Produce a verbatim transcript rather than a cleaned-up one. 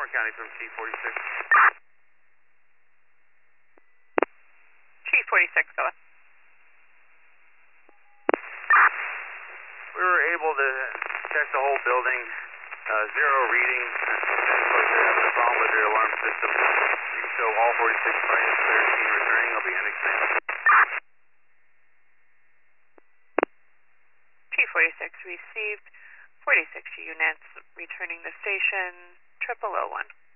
Baltimore County from Chief forty-six. Chief forty-six, go ahead. We were able to check the whole building, uh, zero readings, and of course they're having a problem with their alarm system. You can show all forty-six flights, clear team returning. I'll be annexing. Chief forty-six received, forty-six units returning the station, triple oh one.